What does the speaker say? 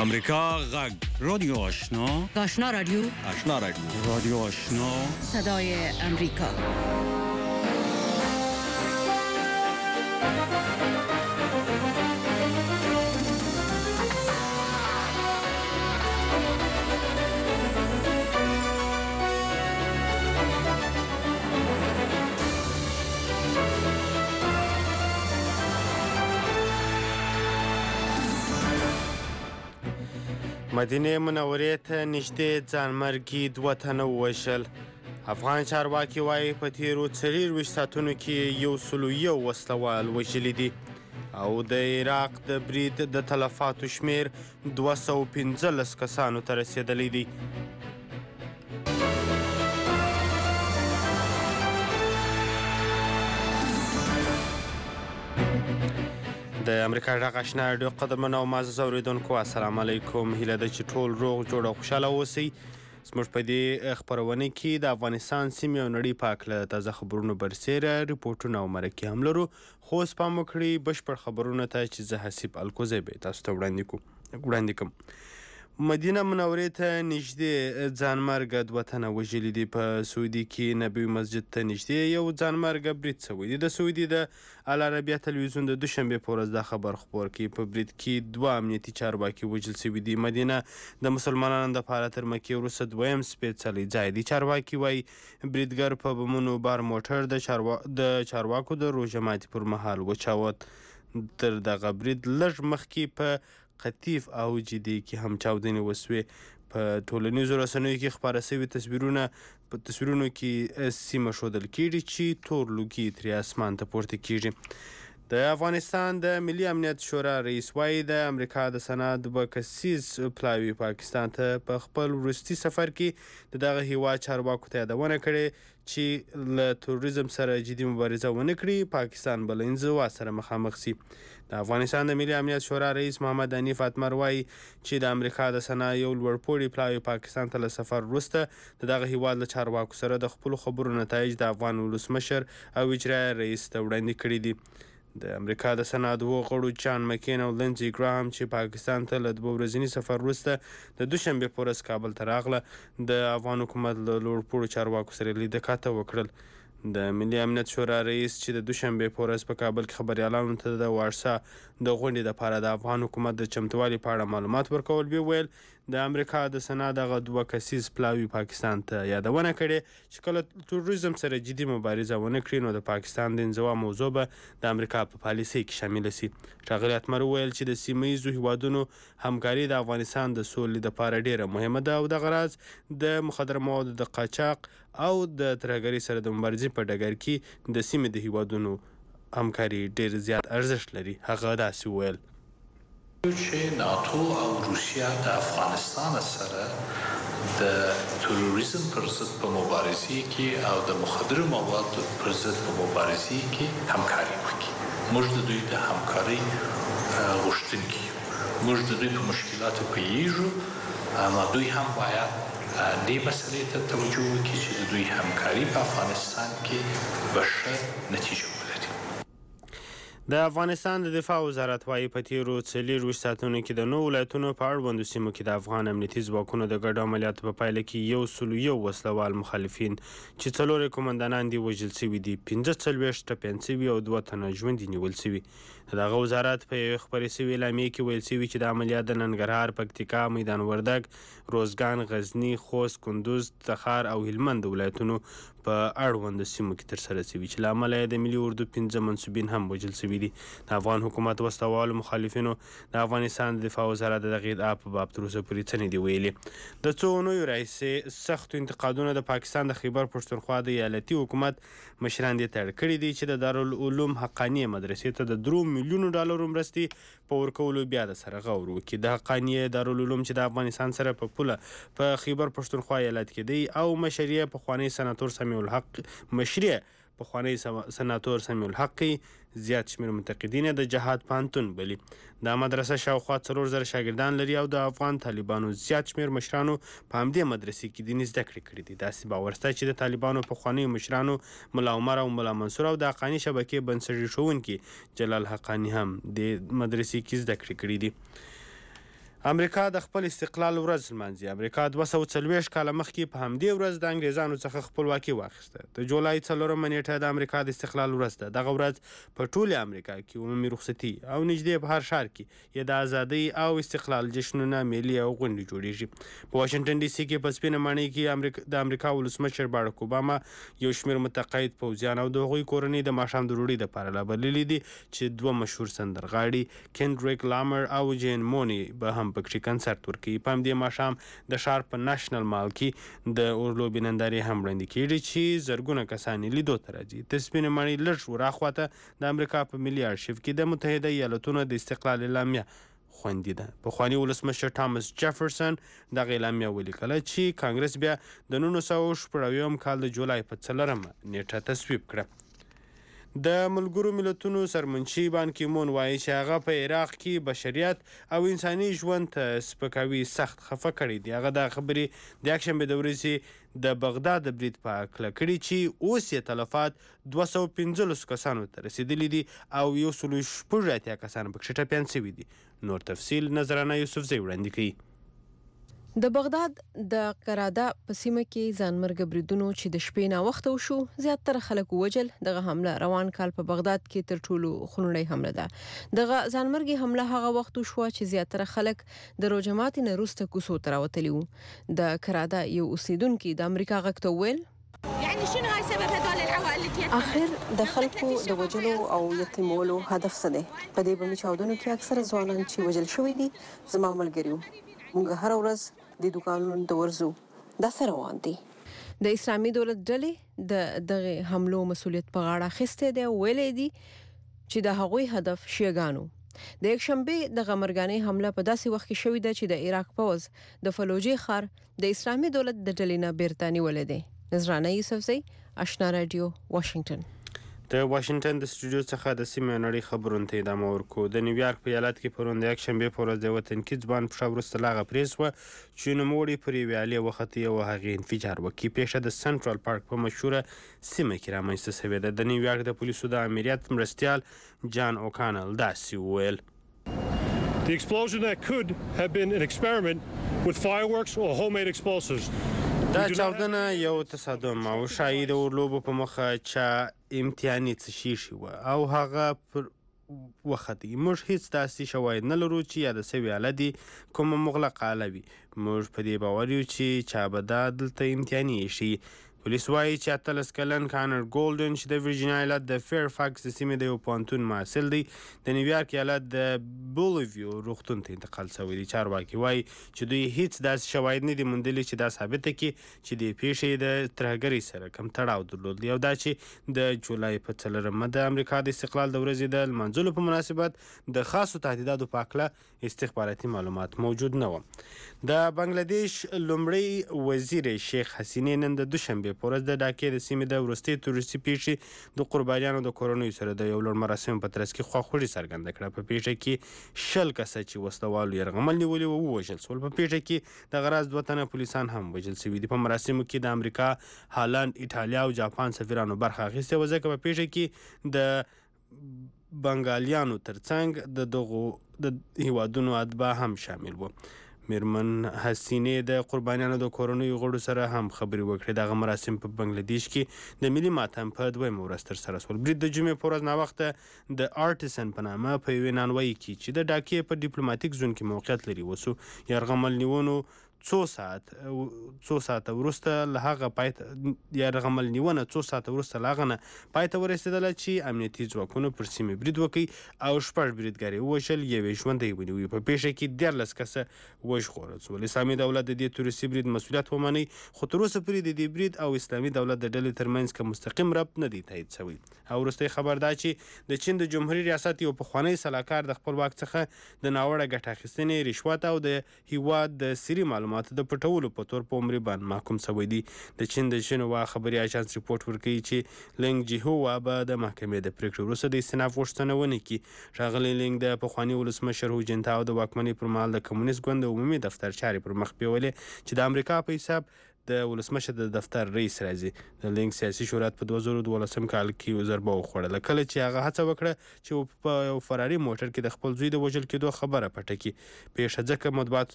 امریکا غږ رادیو آشنا رادیو رادیو آشنا صدای امریکا. مدینه منورې ته نږدې ځانمرګي 2 تنه ووژل. افغان چارواکي وایي په تیرو 24 ساعتونو کې 101 وسلوال وژلي دي او د عراق د برید د تلفاتو شمیر 215 کسانو ته رسېدلی دی. د امریکا غږ آشنا رادیو قدرمنو او معزز اورېدونکو السلام علیکم. هیله ده چې ټول روغ جوړ او خوشحاله اوسئ. زموږ په دې خپرونه کې د افغانستان سیمې او نړۍ په هکله تازه خبرونو برسېره ریپورټونه او مرکې هم لرو، خو اوس پام وکړئ بشپړ خبرونه ته چې زه حسیب الکوزی به تاسو ته وړاندې کوم. مدینه منورې ته نږدې ځانمرګه 2 تنه وژلي دي. په سعودي کې نبوي مسجد ته نږدې یو ځانمرګه برید شوی دی. د سعودي د العربیه تلویزیون د دوشنبې په ورځ دا خبر خپور کړي. په برید کې 2 امنیتي چارواکي وژل شوي دي. مدینه د مسلمانانو دپاره تر مکې وروسته 2یم سپېڅلی ځای دی. چارواکي وایي بریدګر په بمونو بار موټر د چارواکو د روژه ماتي پر مهال وچاود. تر دغه برید لږ مخکې په قطیف او جدي کې هم چاودنې وسوې. په ټولنیزو رسنیو کې خپاره شوي تصویرونو کې سیمه ښودل کېږي چې تور لوګي ترې اسمان ته پورته کېږي. د افغانستان د ملي امنیت شورا رئیس وایي د امریکا د سند 2 کسیز پلاوي پاکستان ته په خپل وروستي سفر کې د دغه هیواد چارواکو ته یادونه کړې چې له تروریزم سره جدي مبارزه ونه کړي، پاکستان به له انزوا سره مخامخ شي. د افغانستان د ملي امنیت شورا رئیس محمد حنیف اتمر وایي چې د امریکا د سنا یو لوړپوړي پلاوي پاکستان ته له سفر وروسته د دغه هیواد له چارواکو سره د خپلو خبرو نتایج د افغان ولسمشر او اجرایه رئیس ته وړاندې کړي دي. د امریکا د سنا 2 غړو جان مکین او لینزي ګراهم چې پاکستان ته له 2 ورځني سفر وروسته د دوشنبې په ورځ کابل ته راغله، د افغان حکومت له لوړپوړو چارواکو سره لیدکاته وکړل. د ملي امنیت شورا رئیس چې د دوشنبې په ورځ په کابل کې خبریالانو ته د وارسا د غونډې دپاره د افغان حکومت د چمتووالي په اړه معلومات ورکول، ویل د امریکا د سنا دغه 2 کسیز پلاوي پاکستان ته یادونه کړې چې کله تروریزم سره جدي مبارزه ونه کړي نو د پاکستان د انزوا موضوع به د امریکا په پالیسۍ کې شامله شي. ښاغلي اتمر وویل چې د سیمه ییزو هیوادونو همکاري د افغانستان د سولې دپاره ډیره مهمه ده او دغه راز د مخدره موادو د قاچاق او د ترهګرۍ سره د مبارزې په ډګر کې د سیمې د هیوادونو همکاري ډیر زیات ارزښت لري. هغه داسې وویل چې ناتو او روسیه د افغانستان سره د تروریزم پر ضد په مبارزې کې او د مخدره موادو پر ضد په مبارزې کې همکاري وکړي. موږ د دوی د همکاري غوښتونکي یو. موږ د دوی په مشکلاتو پوهیږو، اما دوی هم باید دې مسئلې ته توجه وکړي چې د دوی همکاري په افغانستان کې به ښه نتیجه ولري. د افغانستان د دفاع وزارت وایي په تیرو 24 ساعتونو کې د 9 ولایتونو په اړوندو سیمو کې د افغان امنیتي ځواکونو د ګډو عملیاتو په پایله کې 101 وسلوال مخالفین چې 4 قومندانان دي وژل شوي دي، 45 ټپیان شوي او 2 تنه ژوندي نیول شوي. د دغه وزارت په یوې خپرې شوې اعلامیې کې ویل شوي چې د عملیات د ننګرهار، پکتیکا، میدان وردګ، روزګان، غزني، خوست، کندوز، تخار او هلمند ولایتونو په اړوندو سیمو کې ترسره شوي چې له امله یې د ملي اردو 15 منصوبین هم وژل شوي دي. د افغان حکومت وسلوالو مخالفینو د افغانستان د دفاع وزارت د دغې ادعا په باب تر اوسه پورې څه نه دي ویلي. د څو اونیو راهیسې سختو انتقادونه د پاکستان د خیبر پښتونخوا د ایالتي حکومت مشران دې ته اړ کړي دي چې د دارالعلوم حقانیه مدرسې ته د 3 میلیونو ډالرو مرستې په ورکولو بیا د سره غور وکړي. د حقانیه دارالعلوم چې د افغانستان سره په پوله په خیبر پښتونخوا ایالت کې دی او مشریه پخوانی سناتور سمیع الحق زیات شمېر منتقدین د جهاد پوهنتون بلي. دا مدرسه شاوخوا 4000 شاګردان لري او د افغان طالبانو زیات شمېر مشرانو په همدې مدرسې کې دیني زده کړې کړي دي. داسې باور شته چې د طالبانو پخوانیو مشرانو ملا عمر او ملا منصور او د حقاني شبکې بنسټ ایښودونکي جلال حقاني هم د مدرسې کې زده کړې کړي دي. امریکا د خپل استقلال ورځ لمانځي. امریکا 240 کاله مخکې په همدې ورځ د انګریزانو څخه خپلواکي واخیسته. د جولای 4 نیټه د امریکا د استقلال ورځ ده. دغه ورځ په ټوله امریکا کې عمومي رخصتي او نږدې په هر ښار کې یې د ازادۍ او استقلال جشنونه، میلې او غونډې جوړیږي. په واشنګټن ډي سي کې په سپینه ماڼۍ کې د امریکا ولسمشر باراک اوباما یو شمېر متقاعد پوځیان او د هغوی کورنۍ د ماښام د ډوډۍ دپاره رابللي دي چې 2 مشهور سندرغاړي کینډریک لامر او جین موني به هم پکې کنسرت ورکوي. په همدې ماښام د ښار په ناشنل مال کې د اورلوبې نندارې هم وړاندې کېږي چې زرګونه کسان یې لیدو ته راځي. د سپینې ماڼۍ لږ وراخواته د امریکا په ملي ارشیف کې د متحده ایالتونو د استقلال اعلامیه خوندي ده. پخواني ولسمشر ټامس جیفرسن دغه اعلامیه ولیکله چې کانګرس بیا د 1940 کال د جولای په 4 نیټه تصویب کړه. د ملګرو ملتونو سرمنشي بان کی مون وایي چې هغه په عراق کې بشریت او انساني ژوند ته سپکاوي سخت خفه کړی دی. هغه دا خبرې د یکشنبې د ورځې د بغداد د برید په هکله کړي چې اوس یې تلفات 215 کسانو ته رسیدلی دي او 180 کسان پکې ټپیان شوي دي. نور تفصیل نظرانه یوسفزۍ وړاندې کوي. د بغداد د قراده په سیمه کې ځانمرګ بریدونو چې د شپې ناوخته وشو زیاتره خلک ووجل. دغه حمله روان کال په بغداد کې تر ټولو خونړۍ حمله ده. دغه ځانمرګي حمله هغه وخت وشوه چې زیاتره خلک د روجمات نه وروسته کوڅو ته راوتلي وو. د قراده یو اوسیدونکي د امریکا غږ ته وویل يعني شنو هاي سبب هذول العوائل اللي تيتم؟ اخر د خلکو د وجلو او یتیمولو هدف څه دی؟ په دې بمي چاودنو کې اکثره ځوانان چې وجل شوي دي زما ملګري وو. موږ هر ورځ د دوکانونو ته ورځو. دا سره روان دي. د اسلامي دولت ډلې د دغه حملو مسؤلیت په غاړه اخیستی دی او ویلي دي چې د هغوی هدف شیعاګانو. د یکشنبې د غمرګانۍ حمله په داسې وخت کې شوې ده چې د عراق پوځ د فلوجي ښار د اسلامي دولت د ډلې نه بیرته نیولی دی. نظرانه یوسفزۍ، آشنا رادیو، واشنګټن. د واشنګټن د سټوډیو څخه د سیمې نړۍ خبرونو ته ادامه ورکو. د نیویارک په ایالت کې پرون د یکشنبې په ورځ د یوه تنکي ځوان پښه وروسته لاغه پرې شوه چې نوموړی پر یوې الې وختې او هغې انفجار وکړي. پیښه د سنټرال پارک په مشهوره سیمه کې رامنځته شوې ده. د نیویارک د پولیسو د امریت مرستیال جان اوکانل داسې وویل. The explosion that could have been an experiment with fireworks or homemade explosives. دا چاودنه یو تصادم او شایي د اورلوبو په مخه چا امتحاني څه شي وه او هغه پر وختي. موږ هیڅ داسې شواهد نه لرو چې یاده سوې اله دي کومه مغلقه اله وي. موږ په دې باور یو چې چا به دا دلته امتحاني شي. پولیس وایي چې 18 کلن کانر ګولډن چې د ورجینیا ایالت د فیرفاکس د سیمې د یو پوهنتون محصل دی د نیویارک ایالت د بولیویو روغتون ته انتقال شوی دی. چارواکي وایي چې دوی هیڅ داسې شواهد نه دي موندلي چې دا ثابته کړي چې د پیښې د ترهګرۍ سره کوم تړاو درلود او دا چې د جولای په 4 د امریکا د استقلال د ورځې د لمانځلو په مناسبت د خاصو تهدیداتو په هکله استخباراتي معلومات موجود نه وو. د بنگلاديش لومړی وزیر شیخ حسینې نن د دوشنبې په ورځ د ډاکې د سیمې د وروستۍ تروریستي پیښې د قربانیانو د کورنیو سره د یو لوړ مراسمو په ترڅ کې خواخوږي څرګنده کړه. په پیښه کې 100 کسه چې وسلوالو یرغمل نیولي وو ووژل شول. په پیښه کې دغه راز 2 تنه پولیسان هم وژل شوي دي. په مراسمو کې د امریکا، هالند، ایټالیا او جاپان سفیرانو برخه اخیستې وه ځکه په پیښه کې د بنګالیانو ترڅنګ د دغو د هیوادونو اتباع هم شامل وو. میرمن حسینې د قربانیانو د کورنیو غړو سره هم خبرې وکړې. دغه مراسم په بنگلاديش کې د ملي ماتم په 2مه ورځ ترسره شول. برید د جمعې په ورځ ناوخته د آرټسن په نامه په یوې نانوایي کې چې د ډاکې په ډیپلوماتیک زون کې موقعیت لري وسو. یرغمل نیونو څو ساعته وروسته له هغه یرغمل نیونه څو ساعته وروسته له هغه نه پای ته ورسېدله چې امنیتي ځواکونو پر سیمې برید وکړي او 6 بریدګر یې ووژل، یو یې ژوندی ونیوی. په پیښه کې 14 کسه وژغورل شول. اسلامي دولت د دې تروریستي برید مسؤلیت ومني خو تر اوسه پورې د دې برید او اسلامي دولت د ډلې ترمنځ کوم مستقیم ربط نه دی تایید شوی. او وروستی خبر دا چې د چین د جمهوریت ریاست یو پخوانی سلاکار د خپل واک څخه د ناوړه ګټه اخیستنې، رشوت او د هیواد د سري معلوماتو د پټولو په تور په عمري باندې محکوم شوی دی. د چین د شینوا خبري اژانس ریپورت ورکوي چې لینګ جیهوا به د محکمې د پریکړې وروسته د استئناف غوښتنه ونه کړي. ښاغلی لینګ د پخواني ولسمشر هو جنتاو د واکمنۍ پر مهال د کمونیست ګوند عمومي دفتر چارې پر مخ بیولې چې د امریکا په حساب د ولسمشر د دفتر رئیس راځي. د لینک سیاسي شورا په 2012 کال کې ضربه وخوړله کله چې هغه هڅه وکړه چې په یو فراري موټر کې د خپل زوی د وژل کېدو خبره پټه کړي. پیښه ځکه مطبوعاتو